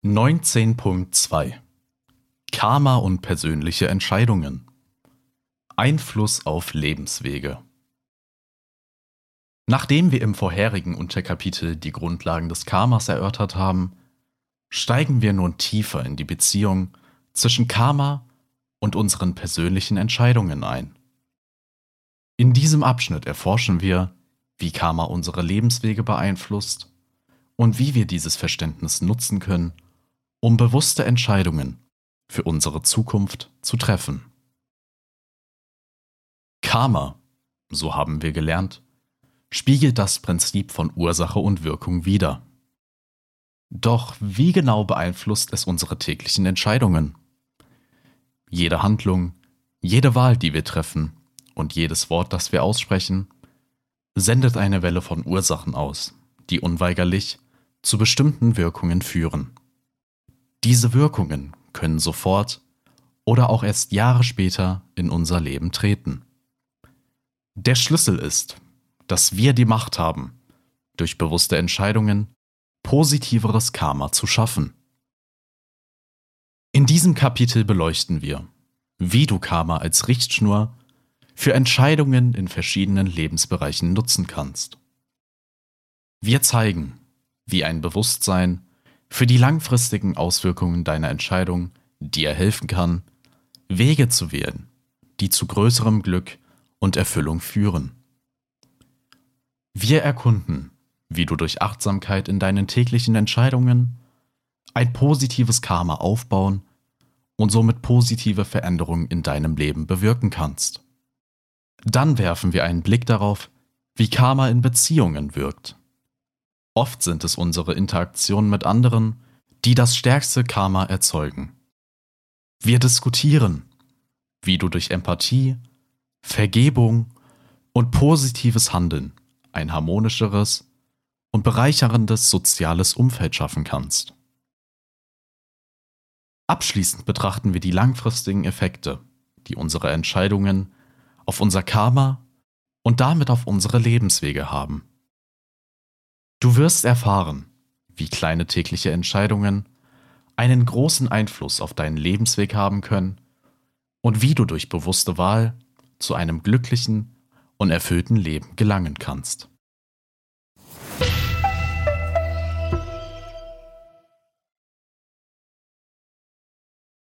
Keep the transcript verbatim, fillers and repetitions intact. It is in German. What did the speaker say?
neunzehn Punkt zwei Karma und persönliche Entscheidungen. Einfluss auf Lebenswege. Nachdem wir im vorherigen Unterkapitel die Grundlagen des Karmas erörtert haben, steigen wir nun tiefer in die Beziehung zwischen Karma und unseren persönlichen Entscheidungen ein. In diesem Abschnitt erforschen wir, wie Karma unsere Lebenswege beeinflusst und wie wir dieses Verständnis nutzen können, um bewusste Entscheidungen für unsere Zukunft zu treffen. Karma, so haben wir gelernt, spiegelt das Prinzip von Ursache und Wirkung wider. Doch wie genau beeinflusst es unsere täglichen Entscheidungen? Jede Handlung, jede Wahl, die wir treffen und jedes Wort, das wir aussprechen, sendet eine Welle von Ursachen aus, die unweigerlich zu bestimmten Wirkungen führen. Diese Wirkungen können sofort oder auch erst Jahre später in unser Leben treten. Der Schlüssel ist, dass wir die Macht haben, durch bewusste Entscheidungen positiveres Karma zu schaffen. In diesem Kapitel beleuchten wir, wie du Karma als Richtschnur für Entscheidungen in verschiedenen Lebensbereichen nutzen kannst. Wir zeigen, wie ein Bewusstsein für die langfristigen Auswirkungen deiner Entscheidung dir helfen kann, Wege zu wählen, die zu größerem Glück und Erfüllung führen. Wir erkunden, wie du durch Achtsamkeit in deinen täglichen Entscheidungen ein positives Karma aufbauen und somit positive Veränderungen in deinem Leben bewirken kannst. Dann werfen wir einen Blick darauf, wie Karma in Beziehungen wirkt. Oft sind es unsere Interaktionen mit anderen, die das stärkste Karma erzeugen. Wir diskutieren, wie du durch Empathie, Vergebung und positives Handeln ein harmonischeres und bereicherndes soziales Umfeld schaffen kannst. Abschließend betrachten wir die langfristigen Effekte, die unsere Entscheidungen auf unser Karma und damit auf unsere Lebenswege haben. Du wirst erfahren, wie kleine tägliche Entscheidungen einen großen Einfluss auf deinen Lebensweg haben können und wie du durch bewusste Wahl zu einem glücklichen und erfüllten Leben gelangen kannst.